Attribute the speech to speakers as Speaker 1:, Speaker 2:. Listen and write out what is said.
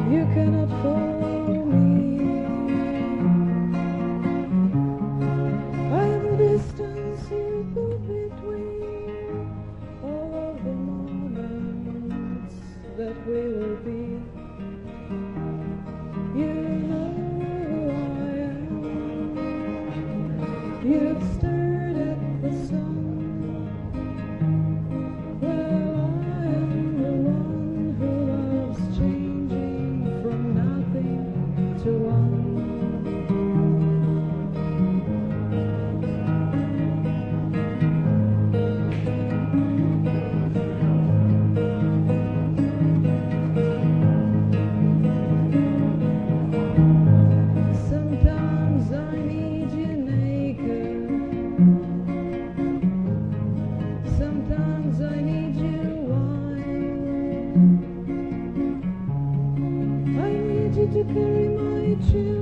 Speaker 1: You cannot follow me. I am the distance you put between all of the moments that we will be. You know who I am. You've stared at the sun. Well, I am the one who loves changing from nothing to one. Sometimes I need you naked. Sometimes I need you wide. I need you to carry my children.